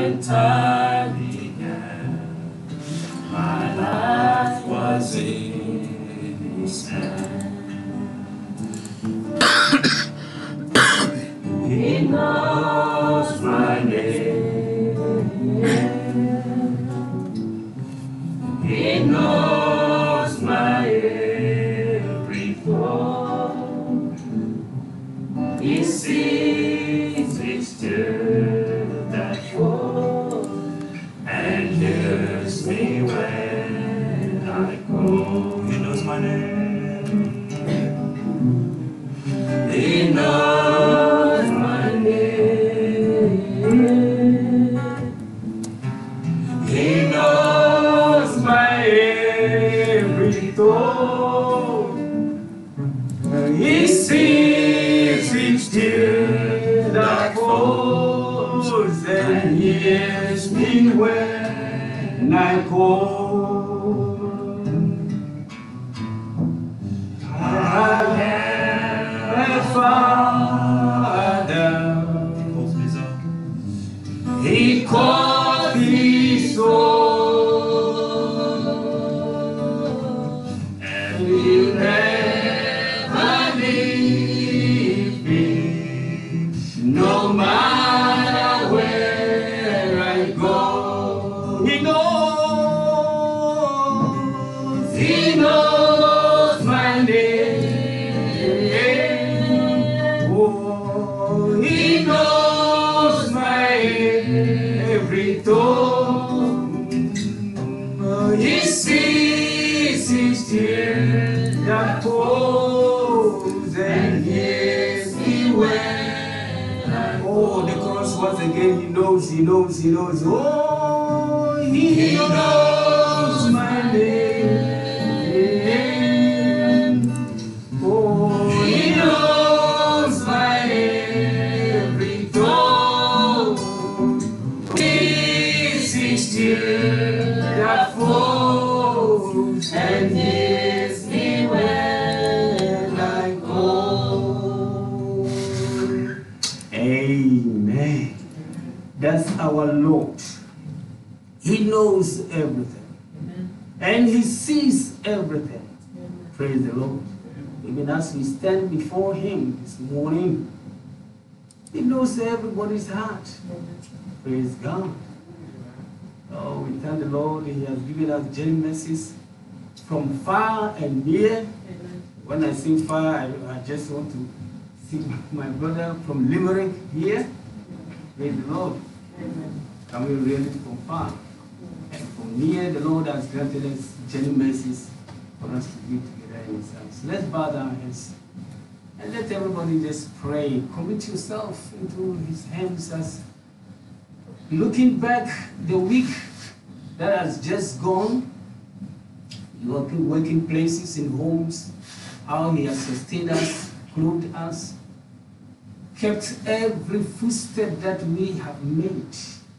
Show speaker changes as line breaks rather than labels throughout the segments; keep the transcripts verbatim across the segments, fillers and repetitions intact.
when time began, my life was in His hand. He knows my name. He knows my every thought. He sees each tear that falls and hears me when I call. He knows my name. He knows my name. He knows my every thought. He sees each tear that falls and hears me when I call. Father, He calls me so, and He'll never leave me, no matter where I go. He knows, He knows my name. He knows my every thought. He sees each tear that falls and hears me when I. Oh, the chorus once again. He knows, He knows, He knows. Oh, He, he knows my name. Oh, He knows my every thought. He sees tear that falls and hears me when I call. Amen. That's our Lord. He knows everything. Amen. And He sees everything. Amen. Praise the Lord. Even as we stand before Him this morning, He knows everybody's heart. Praise God. Oh, we thank the Lord. He has given us journey mercies from far and near. When I say far, I, I just want to see my brother from Limerick here. Praise the Lord. Can we read it from far? And from near, the Lord has granted us journey mercies for us to be together in His house. Let's bow our heads and let everybody just pray. Commit yourself into His hands as looking back the week that has just gone, working, working places, in homes, how He has sustained us, clothed us, kept every footstep that we have made.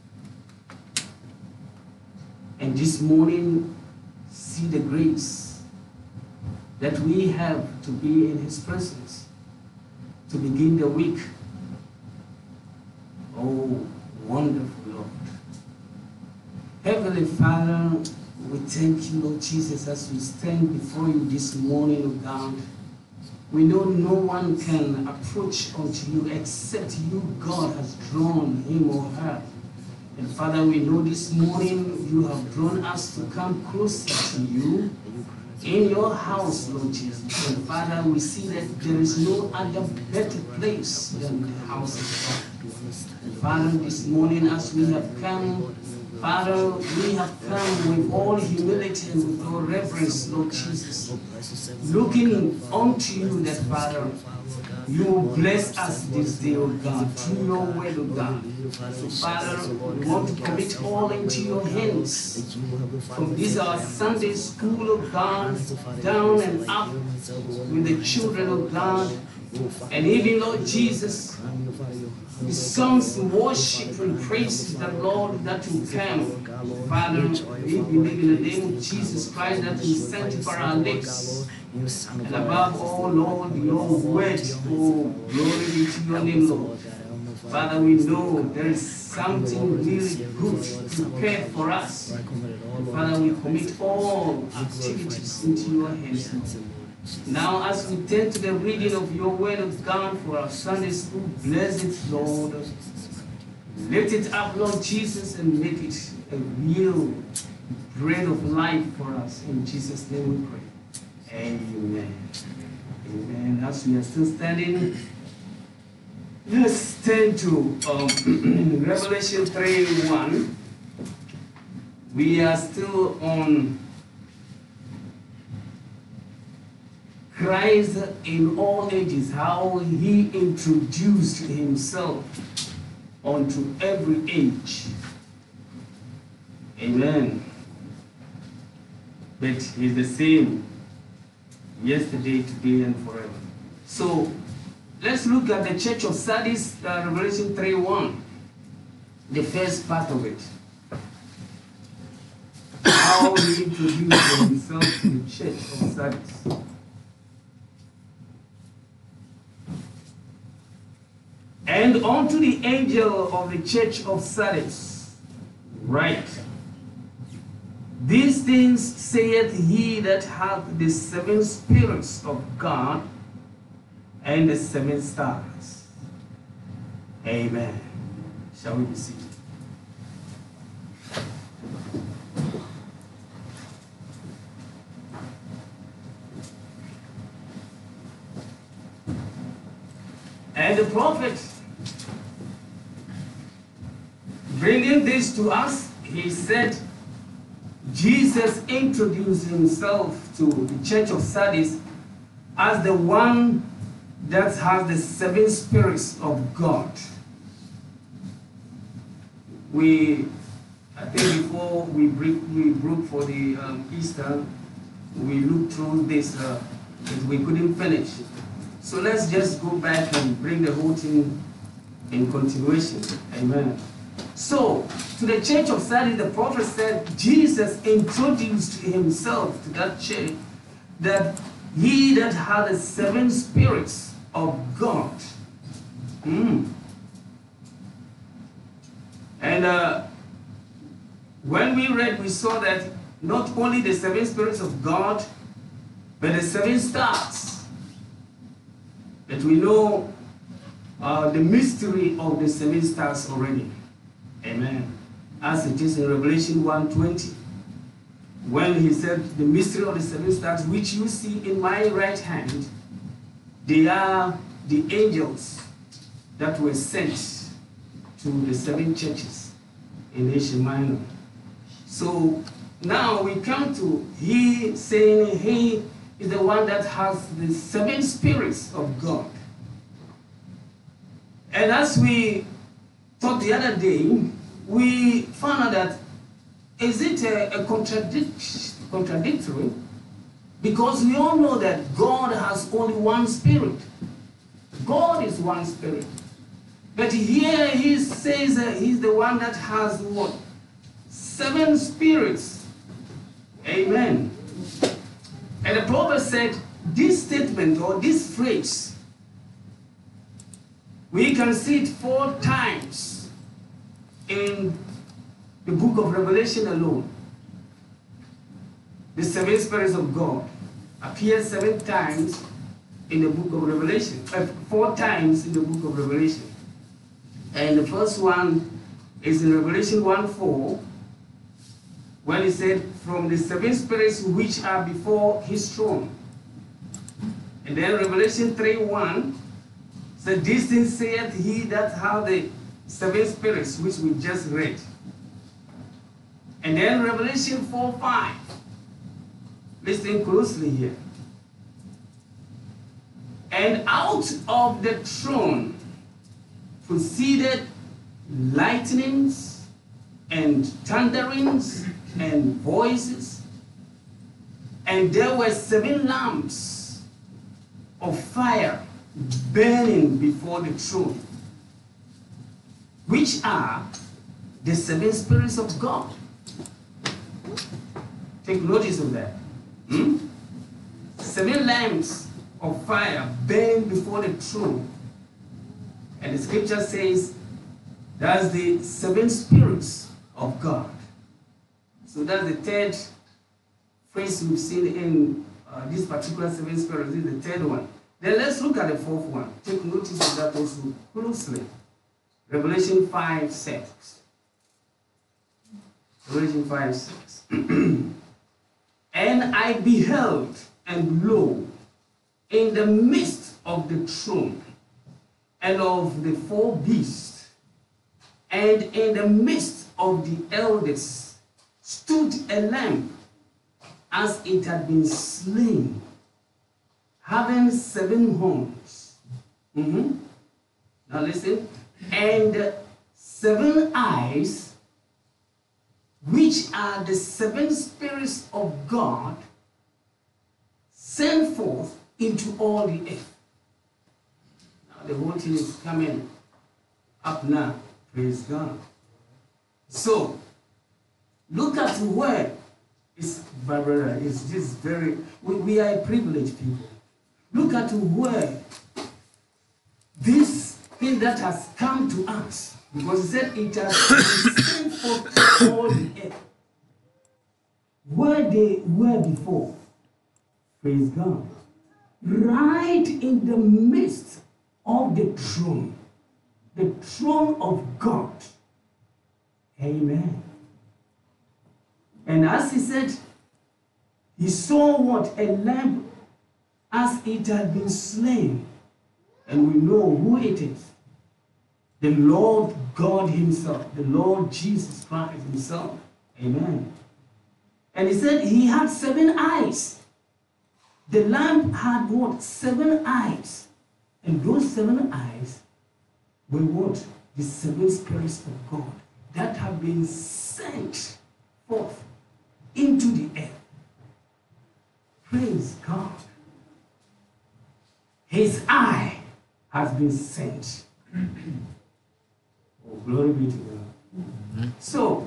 And this morning, see the grace that we have to be in His presence, to begin the week. Oh, wonderful Lord. Heavenly Father, we thank You, Lord Jesus, as we stand before You this morning, oh God. We know no one can approach unto You except You, God, has drawn him or her. And Father, we know this morning You have drawn us to come closer to You in Your house, Lord Jesus. And Father, we see that there is no other better place than the house of God. And Father, this morning as we have come, Father, we have come with all humility and with all reverence, Lord Jesus, looking unto You that, Father, You will bless us this day, O God, through Your word, O God. So, Father, we want to commit all into Your hands. From this our Sunday school, O God, down and up with the children, O God, and even, Lord Jesus, the songs of worship and praise the Lord that will come. Father, we believe in the name of Jesus Christ that will sanctify our lips. And above all, Lord, Your word, oh, glory be to Your name, Lord. Father, we know there is something really good prepared for us. Father, we commit all activities into your hands, Lord. Now, as we turn to the reading of your word of God for our Sunday school, bless it, Lord. Lift it up, Lord Jesus, and make it a real bread of life for us. In Jesus' name we pray. Amen. Amen. As we are still standing, let's turn to um, Revelation three one. We are still on Christ in all ages, how he introduced himself onto every age. Amen. But he's the same yesterday, today, and forever. So let's look at the church of Sardis, uh, Revelation three one, the first part of it. How he introduced himself to the church of Sardis. And unto the angel of the church of Sardis, write, these things saith he that hath the seven spirits of God and the seven stars. Amen. Shall we be seated? And the prophet, bringing this to us, he said, Jesus introduced himself to the church of Sardis as the one that has the seven spirits of God. We, I think before we break, we broke for the um, Easter, we looked through this, uh, but we couldn't finish. So let's just go back and bring the whole thing in continuation. Amen. So, to the church of Sardis, the prophet said, Jesus introduced himself to that church, that he that had the seven spirits of God. Mm. And uh, when we read, we saw that not only the seven spirits of God, but the seven stars. That we know uh, the mystery of the seven stars already. Amen. As it is in Revelation one twenty, when he said, the mystery of the seven stars, which you see in my right hand, they are the angels that were sent to the seven churches in Asia Minor. So now we come to he saying he is the one that has the seven spirits of God. And as we talked the other day, we found out that is it a, a contradic contradictory? Because we all know that God has only one spirit. God is one spirit. But here he says that he's the one that has what? Seven spirits. Amen. And the prophet said this statement or this phrase, we can see it four times in the book of Revelation alone. The seven spirits of God appear seven times in the book of Revelation, uh, four times in the book of Revelation. And the first one is in Revelation one four, when he said, from the seven spirits which are before his throne. And then Revelation three one said, these things saith he that hath the seven spirits, which we just read. And then Revelation four five. Listen closely here. And out of the throne proceeded lightnings and thunderings and voices. And there were seven lamps of fire burning before the throne, which are the seven spirits of God. Take notice of that. Hmm? Seven lamps of fire burn before the throne. And the scripture says that's the seven spirits of God. So that's the third phrase we've seen in uh, this particular seven spirits. This is the third one. Then let's look at the fourth one. Take notice of that also closely. Revelation five six. Revelation five six. And I beheld, and lo, in the midst of the throne and of the four beasts, and in the midst of the elders, stood a lamb as it had been slain, having seven horns. Mm-hmm. Now listen. And seven eyes, which are the seven spirits of God, sent forth into all the earth. Now the whole thing is coming up now. Praise God. So, look at where it's Barbara. It's just very, we, we are privileged people. Look at where this thing that has come to us, because he said it has been sent forth to all the earth. Where they were before. Praise God. Right in the midst of the throne. The throne of God. Amen. And as he said, he saw what? A lamb as it had been slain. And we know who it is. The Lord God himself. The Lord Jesus Christ himself. Amen. And he said he had seven eyes. The lamb had what? Seven eyes. And those seven eyes were what? The seven spirits of God that have been sent forth into the earth. Praise God. His eye has been sent. Oh, glory be to God. Mm-hmm. So,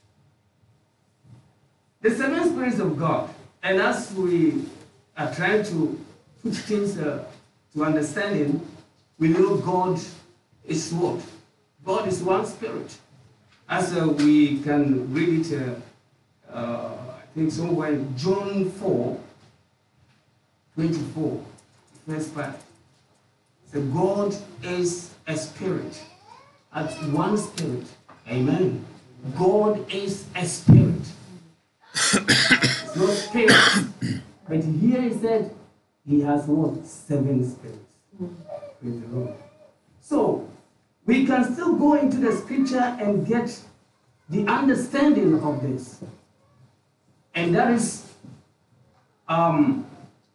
the seven spirits of God, and as we are trying to put things uh, to understanding, we know God is what? God is one spirit. As uh, we can read it, uh, uh, I think somewhere in John four, twenty-four, first part. So God is a spirit. At one spirit. Amen. God is a spirit. It's not spirit. But here he said he has what? Seven spirits. Praise the Lord. So, we can still go into the scripture and get the understanding of this. And that is um,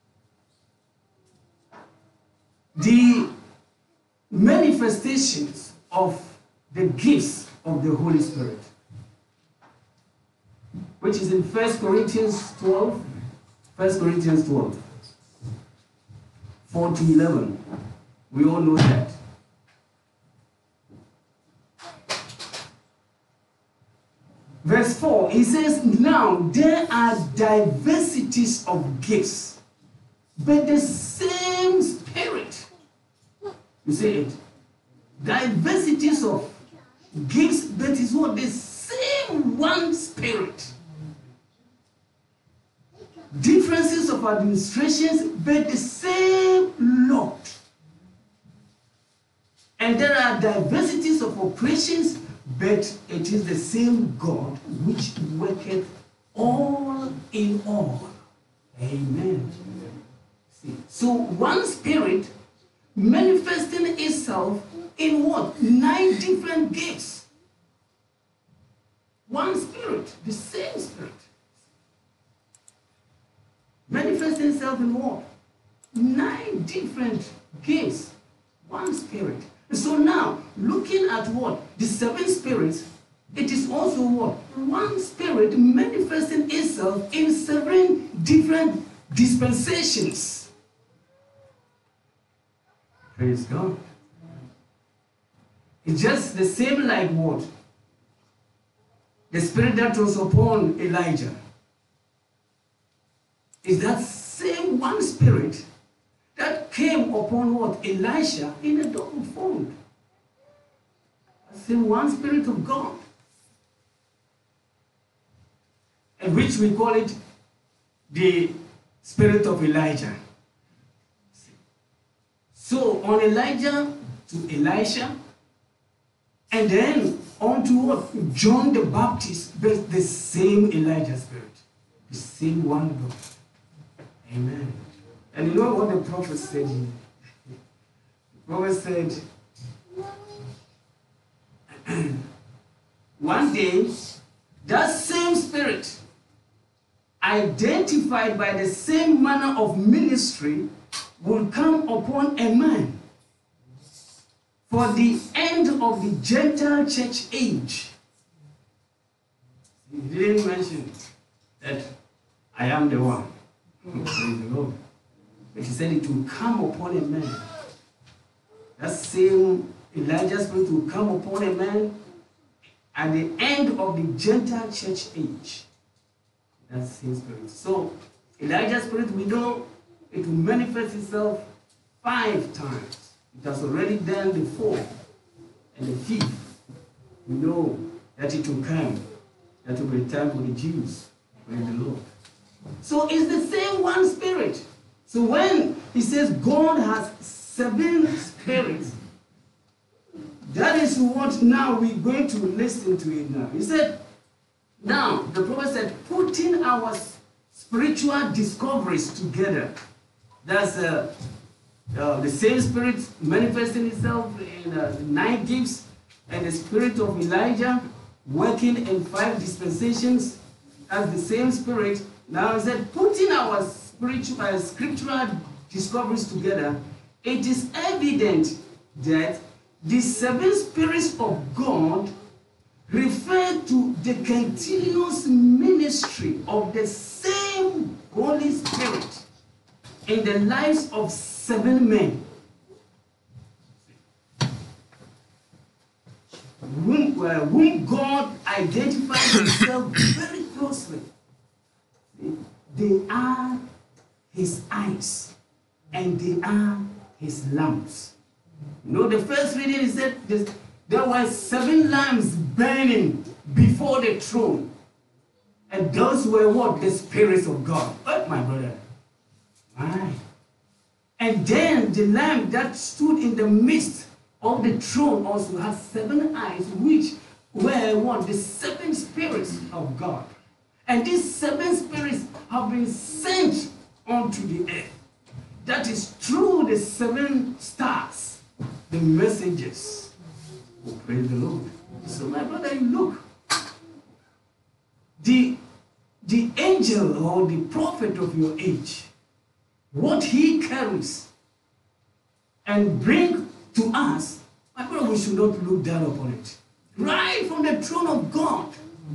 the manifestations of the gifts of the Holy Spirit, which is in First Corinthians twelve, First Corinthians twelve, four to eleven. We all know that. Verse four, he says, now there are diversities of gifts, but the same Spirit. You see it? Diversities of gifts, but it's what? The same one Spirit. Differences of administrations, but the same Lord. And there are diversities of operations, but it is the same God which worketh all in all. Amen. See, so one Spirit manifesting itself in what? Nine different gifts. One Spirit, the same Spirit. Manifesting itself in what? Nine different gifts. One Spirit. So now, looking at what? The seven spirits, it is also what? One Spirit manifesting itself in seven different dispensations. Praise God. It's just the same like what? The Spirit that was upon Elijah. Is that same one Spirit that came upon what? Elisha in a double fold. same one Spirit of God, and which we call it the Spirit of Elijah. So on Elijah to Elisha, and then on to what? John the Baptist, but the same Elijah Spirit, the same one God. Amen. And you know what the prophet said here? The prophet said, one day, that same Spirit, identified by the same manner of ministry, will come upon a man for the end of the Gentile church age. He didn't mention that I am the one. Praise the Lord. But he said it will come upon a man. That same Elijah Spirit will come upon a man at the end of the Gentile church age. That's the same Spirit. So, Elijah's Spirit, we know it will manifest itself five times. It has already done the fourth and the fifth. We know that it will come. That will be time for the Jews. Praise the Lord. So it's the same one Spirit. So when he says God has seven spirits, that is what now we're going to listen to it now. He said, now, the prophet said, putting our spiritual discoveries together. That's uh, uh, the same Spirit manifesting itself in uh, nine gifts, and the Spirit of Elijah working in five dispensations as the same Spirit. Now, he said, putting our spiritual, uh, scriptural discoveries together, it is evident that the seven spirits of God refer to the continuous ministry of the same Holy Spirit in the lives of seven men, whom, uh, whom God identifies himself very closely. They are his eyes and they are his lamps. You know, the first reading is that this, there were seven lamps burning before the throne. And those were what? The spirits of God. What, my brother? My. And then the lamp that stood in the midst of the throne also had seven eyes, which were what? The seven spirits of God. And these seven spirits have been sent onto the earth. That is through the seven stars, the messengers. Oh, praise the Lord. So, my brother, you look. The, the angel or the prophet of your age, what he carries and bring to us, my brother, we should not look down upon it. Right from the throne of God.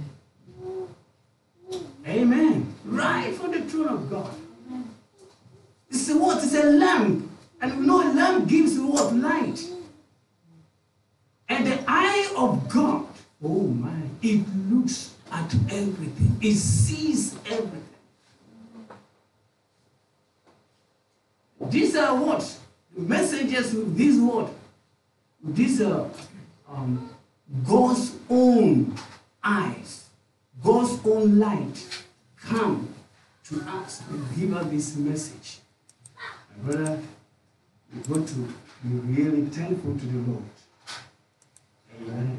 Amen. Right from the throne of God. It's a what? It's a lamp. And we know a lamp gives you what? Light. And the eye of God, oh my, it looks at everything. It sees everything. These are what? Messengers with this word. These are um, God's own eyes, God's own light come to us and give us this message. My brother, we're going to be really thankful to the Lord. Amen.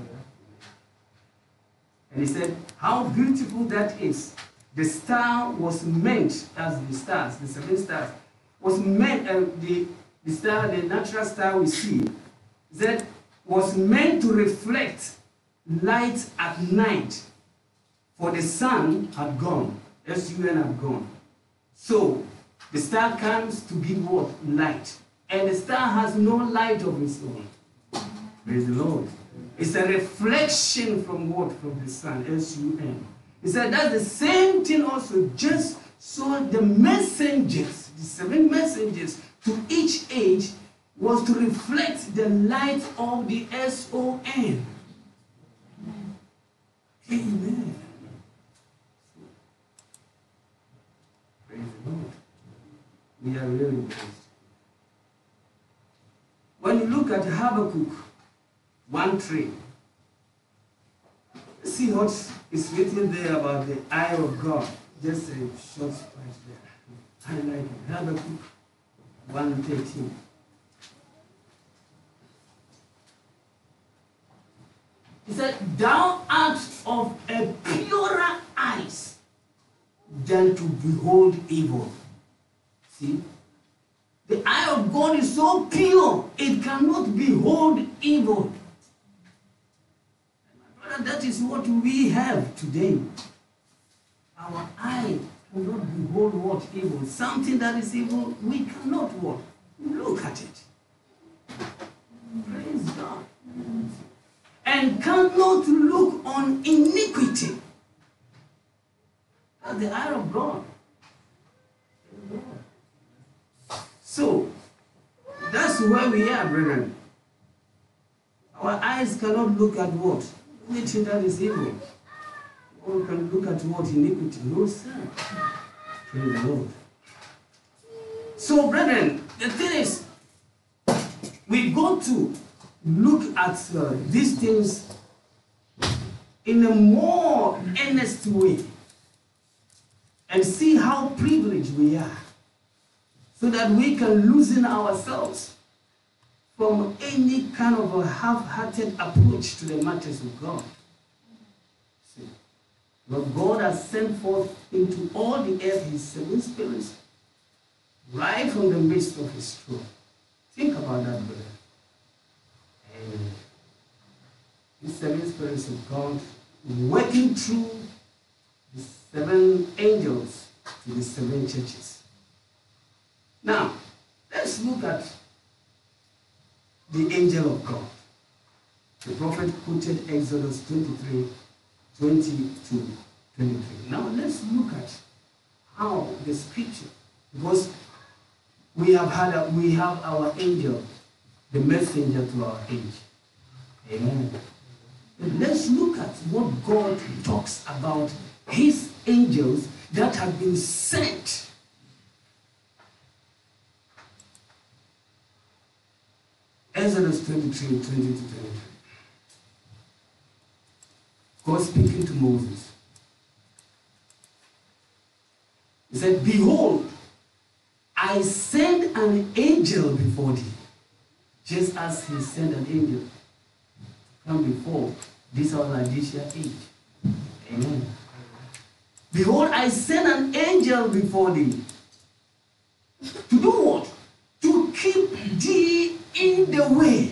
And he said, how beautiful that is. The star was meant, as the stars, the seven stars, was meant, uh, the, the star, the natural star we see, that was meant to reflect light at night. For the sun had gone, S U N had gone. So, the star comes to give what? Light. And the star has no light of its own. Praise the Lord. It's a reflection from what? From the sun, S U N. He said that's the same thing also, just so the messengers, the seven messengers to each age was to reflect the light of the S O N. Amen. Praise the Lord. We are really blessed. When you look at Habakkuk, one tree. See what is written there about the eye of God. Just a short part there. I like it. Habakkuk one thirteen. He said, thou art of a purer eyes than to behold evil. See? The eye of God is so pure, it cannot behold evil. And that is what we have today. Our eye cannot behold what evil. Something that is evil, we cannot what? Look at it. Praise God. And cannot look on iniquity. That's the eye of God. So, that's where we are, brethren. Our eyes cannot look at what? Anything that is evil. Or can look at what? Iniquity. No, sir. Praise the Lord. So, brethren, the thing is, we got to look at uh, these things in a more earnest way and see how privileged we are, so that we can loosen ourselves from any kind of a half-hearted approach to the matters of God. See, Lord God has sent forth into all the earth his seven spirits, right from the midst of his throne. Think about that, brother. And these seven spirits of God working through the seven angels to the seven churches. Now, let's look at the angel of God. The prophet quoted Exodus twenty-three, twenty to twenty-three. Now, let's look at how the scripture, because we have had a, we have our angel, the messenger to our age. Amen. And let's look at what God talks about his angels that have been sent. Exodus twenty-three, twenty to twenty-three. God speaking to Moses. He said, behold, I send an angel before thee, just as he sent an angel to come before this our Laodicea age. Amen. Behold, I send an angel before thee. To do what? To keep thee in the way.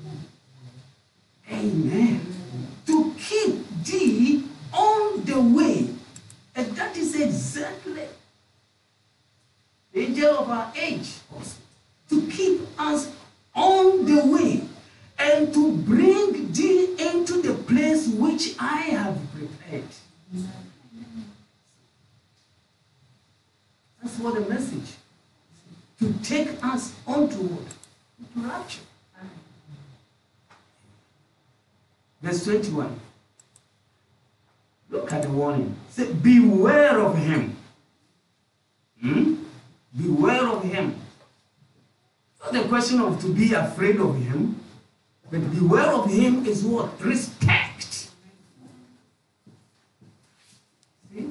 Amen. To keep thee on the way. And that is exactly the angel of our age also. To keep us on the way and to bring thee into the place which I have prepared. That's what the message. To take us onto what? To rapture. Verse twenty-one. Look at the warning. Say, beware of him. Hmm? Beware of him. Not the question of to be afraid of him, but beware of him is what? Respect. See?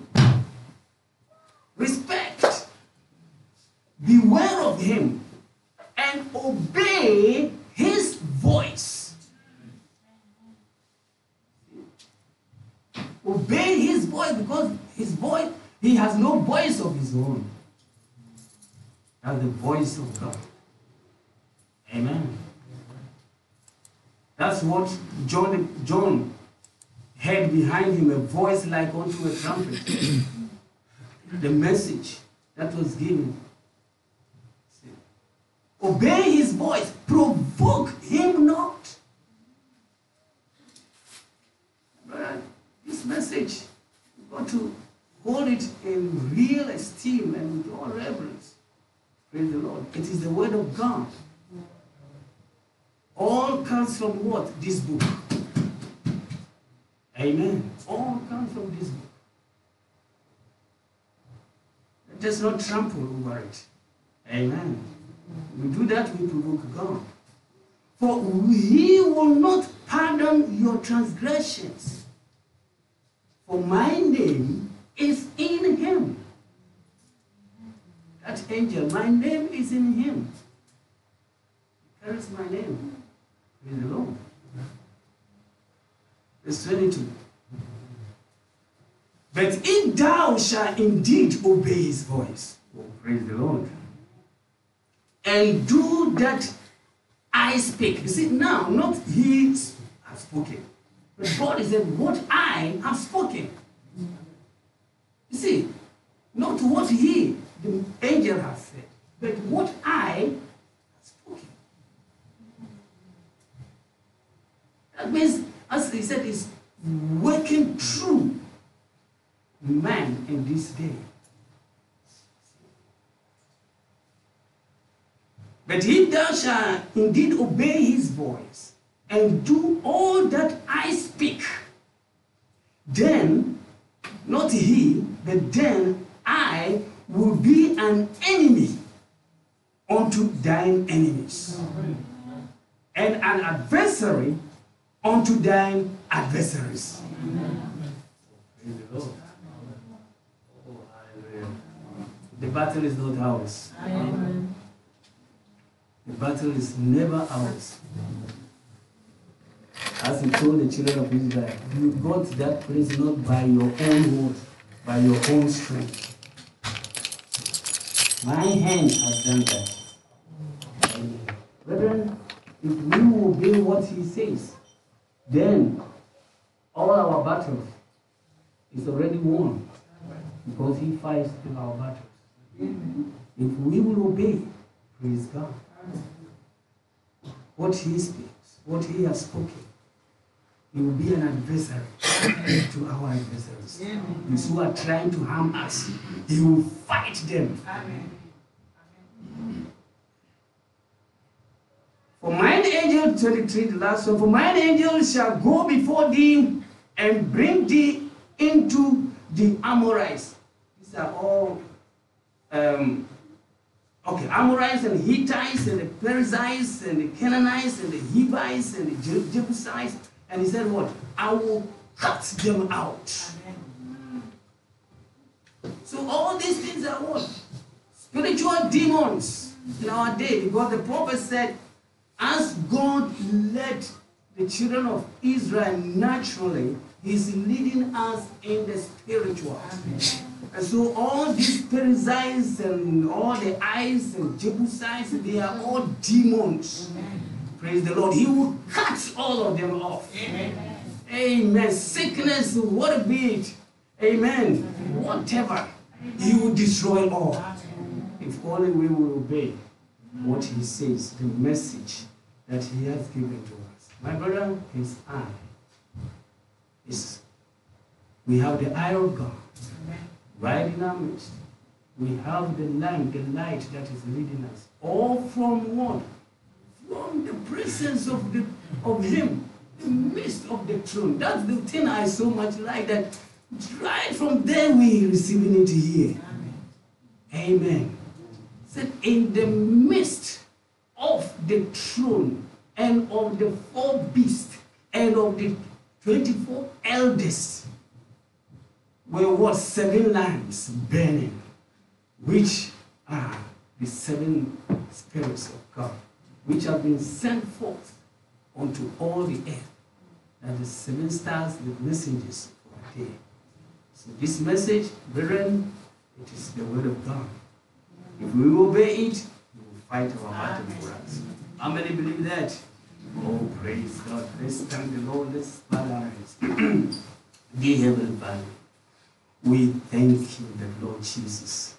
Respect. Beware of him and obey his voice. Obey his voice, because his voice, he has no voice of his own. That's the voice of God. Amen. That's what John, John heard behind him, a voice like unto a trumpet. The message that was given. Obey his voice. Provoke him not. But this message, you've got to hold it in real esteem and with all reverence. Praise the Lord. It is the word of God. All comes from what? This book. Amen. All comes from this book. Let us not trample over it. Amen. We do that, we provoke God. For he will not pass pardon your transgressions. For my name is in him. That angel, my name is in him. He carries my name. Praise the Lord. Verse twenty-two. But if thou shalt indeed obey his voice, oh, praise the Lord, and do that I speak. You see, now, not he has spoken, but God is saying, what I have spoken. You see, not what he, the angel, has said, but what I have spoken. That means, as he said, is working through man in this day. But if thou shalt indeed obey his voice and do all that I speak, then, not he, but then I will be an enemy unto thine enemies, and an adversary unto thine adversaries. Praise the Lord. The battle is not ours. Amen. The battle is never ours. As he told the children of Israel, you got that place not by your own word, by your own strength. My hand has done that. Amen. Brethren, if we obey what he says, then all our battles is already won, because he fights in our battles. If we will obey, praise God, what he speaks, what he has spoken, he will be an adversary to our adversaries. Those who are trying to harm us, he will fight them. Amen. For mine angel, twenty-three, the last one, for mine angel shall go before thee and bring thee into the Amorites. These are all Um, okay, Amorites and Hittites and the Perizzites and the Canaanites and the Hivites and the Jebusites. And he said what? I will cut them out. Amen. So all these things are what? Spiritual demons in our day. Because the prophet said, as God led the children of Israel naturally, he's leading us in the spiritual. Amen. And so all these Perizzites and all the Ites and Jebusites, they are all demons. Amen. Praise the Lord. He will cut all of them off. Amen. Amen. Sickness, what be it. Amen. Amen. Whatever. He will destroy all. Amen. If only we will obey what he says, the message that he has given to us. My brother, his eye is, we have the eye of God. Amen. Right in our midst, we have the lamp, the light that is leading us. All from what? From the presence of the of Him, the midst of the throne. That's the thing I so much like, that right from there we receiving it here. Amen. Amen. Said in the midst of the throne and of the four beasts and of the twenty-four elders, were what? Seven lamps burning, which are the seven spirits of God, which have been sent forth unto all the earth. And the seven stars, the messengers for a day. So this message, brethren, it is the word of God. If we obey it, we will fight our battle for us. How many believe that? Oh, praise God. Let's thank the Lord. Let's bow our heads. Dear Heavenly Father, we thank you, the Lord Jesus,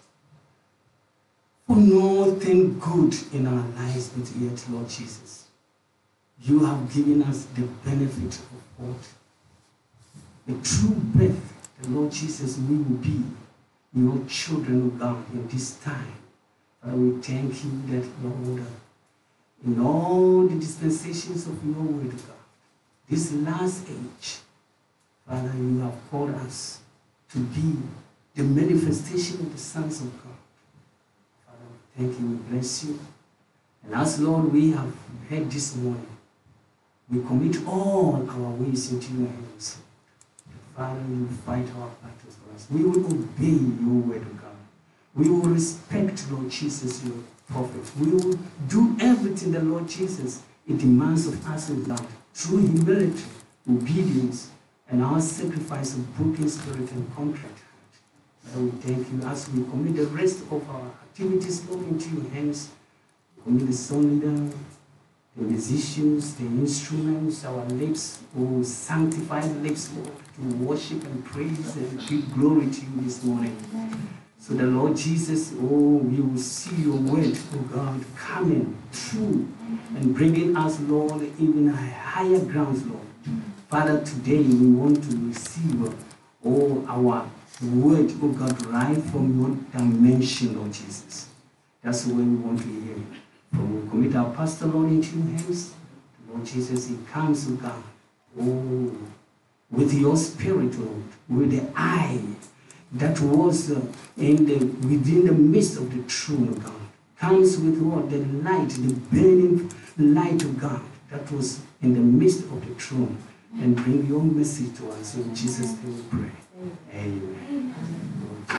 for nothing good in our lives, but yet, Lord Jesus, you have given us the benefit of what? The true birth, the Lord Jesus, we will be your children of God in this time. Father, we thank you that, Lord, in all the dispensations of your word, God, this last age, Father, you have called us to be the manifestation of the sons of God. Father, we thank you, we bless you. And as, Lord, we have heard this morning, We commit all our ways into your hands. Father, you fight our battles for us. We will obey your word, O God. We will respect, Lord Jesus, your prophet. We will do everything the Lord Jesus, it demands of us, O God, through humility, obedience, and our sacrifice of broken spirit and contrite heart. Father, we thank you as we commit the rest of our activities, Lord, into your hands. We commit the song leader, the musicians, the instruments, our lips, oh, sanctified lips, Lord, to worship and praise and give glory to you this morning. So the Lord Jesus, oh, we will see your word, oh God, coming true and bringing us, Lord, even higher grounds, Lord. Father, today we want to receive, oh, our word, oh God, right from your dimension, Lord Jesus. That's the way we want to hear it. So we commit our pastor, Lord, into your hands. Lord Jesus, he comes, oh God, oh, with your spirit, Lord, with the eye that was uh, in the, within the midst of the throne of God. Comes with what? The light, the burning light of God that was in the midst of the throne, and bring your mercy to us. In Jesus' name we pray. Amen. Amen.